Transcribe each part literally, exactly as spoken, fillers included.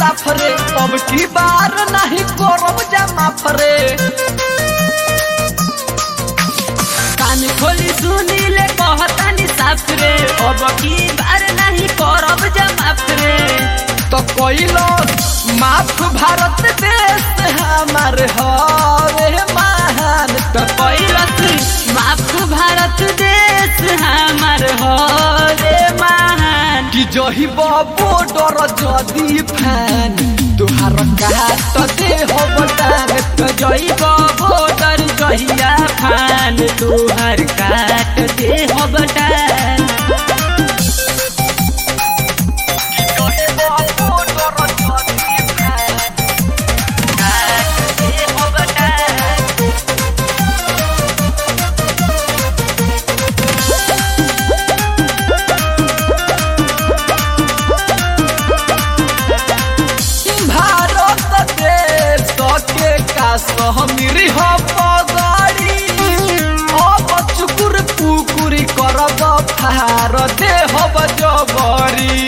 साफ रे अब की बार नहीं करब जमा फरे कान खोली सुनी ले कहतानी साफ रे अब की बार नहीं करब जमा फरे तो कोइलो माफ भारत देश हमार हरे महान तो कोइलो माफ भारत देश हमार हरे महान कि जही बॉर्डर जदी फैन तुहार काट दे हो बटान तो जई बॉर्डर जहिया फान तुहार काट दे हो बटान सहमिरी हो पगड़ी अब चुकुर पुकुरी करब फार दे हो जबरी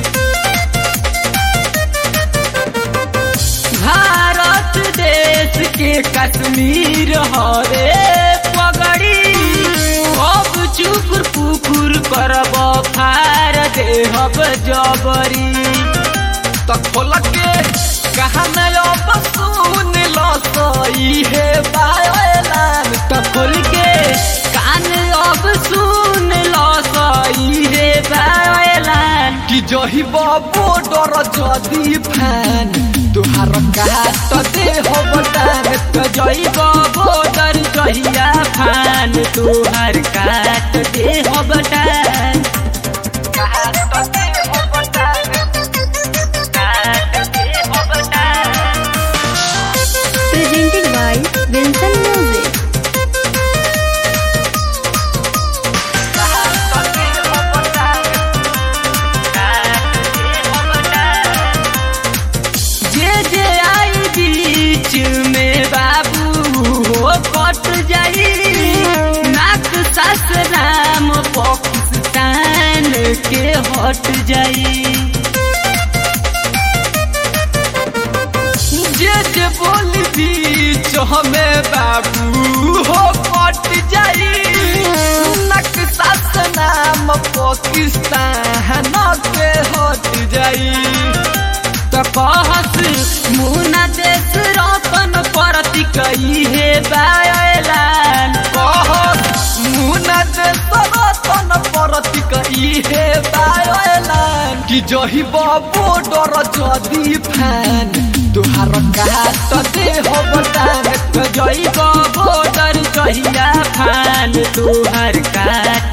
भारत देश के कश्मीर हरे पगड़ी अब चुकुर पुकुर करब फार दे हो जबरी तो खोल के कहा अब सुन लो सही है बायलान तो खोल के कान अब सुन लो सही है बायलान कि जही बॉर्डर जदी फैन तुहार काट दे हो बटान तो जई बॉर्डर जहिया फान तुहार काट दे हो बटान Presented by Vincent Music. जे जे आई बीच में बाबू हो कट जाई नाक सास राम पाकिस्तान के हट जाई जे जे बोल बीच हमें बाबू हो कट जाई नक्शा से नाम पाकिस्तान के हट जाई तो कहस मुना देश रतन परती कही है बायलान कहस मुना देश रतन परती कही है बायलान कि जही बॉर्डर जदी फैन तुहार काट दे हो बटान जई बॉर्डर जहिया फान तुहार काट